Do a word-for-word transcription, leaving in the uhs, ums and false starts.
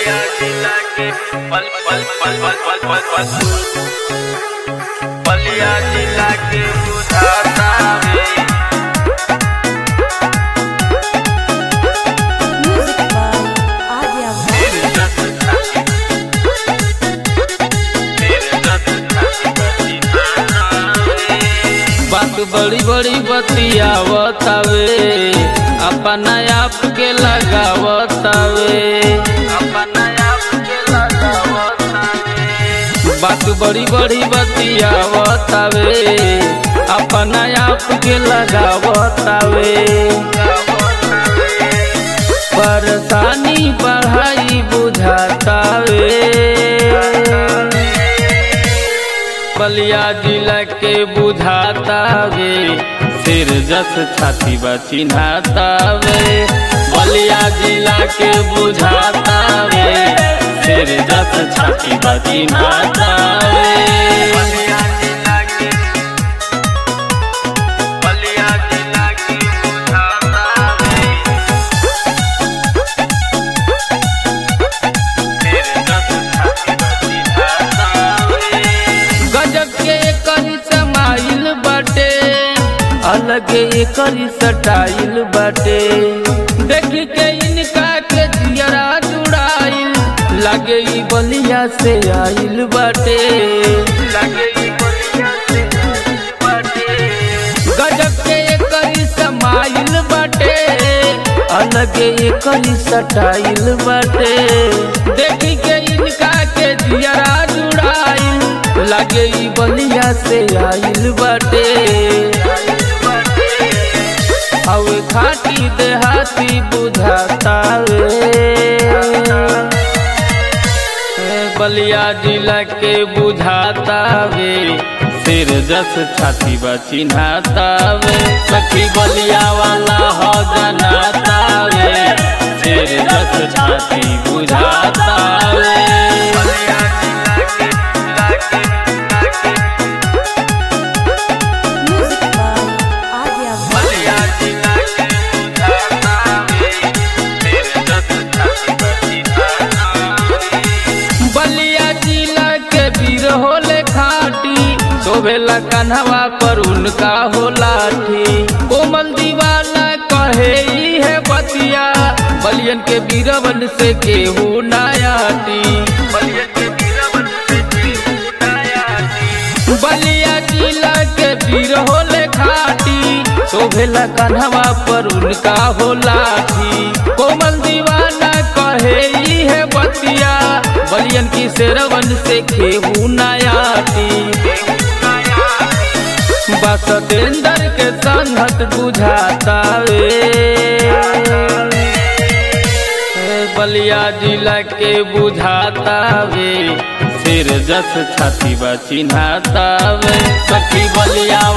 बलिया जिला के पल पल पल पल पल पल पल बलिया जिला के बुझाता वे बात बड़ी बड़ी बतियावतावे अपना आप के लगावतावे अपना आप के लगावतावे बात बड़ी बड़ी बतियावतावे अपना आप के लगावतावे परेशानी बढ़ाई बुझातावे बलिया जिला के बुझातावे सिर जस छाती बा चिन्हातावे बलिया जिला के बुझातावे सिर जस छाती बा चिन्हातावे बलिया जिला के बलिया जिला के बुझाता वे तेरे दस छाती बचिता वे गजब के करी समाइल बाटे अलग करी सटाइल बाटे देख के इनका के जियरा जुड़ाइल लगे ई बलिया से आइल बाटे लगे ई बलिया से आइल बाटे गजब के करी समाइल बाटे अलग करी सटाइल बाटे देख के इनका के जियरा जुड़ाइल लगे ई बलिया से आइल बाटे हवे खाटी देहाती बुझातावे बलिया जिला के बुझातावे सिर जस छाती बा चिन्हातावे सखी बलिया वाला हो जनातावे सिर जस छाती बुझातावे बलिया जिला के बलिया जिला के बुझाता वे तेरे दस छाती बचिता बलिया जिला के वीर होले खाटी शोभेला कन्हवा पर उनका हो लाठी कोमल दीवाना कहे ई है बतिया बलियन के वीरवन से केहू नायाटी बलिया के बीरवन से उठाया बलिया जिला के वीर होले खाटी शोभेला कन्हवा पर उनका हो लाठी कोमल दीवाना कहे ई है बतिया बलियन की शेरवन से केहू नायाटी बसतेंदर के संगत बुझातावे बलिया जिला के बुझातावे सिर जस छाती बा चिन्हातावे सखी बलिया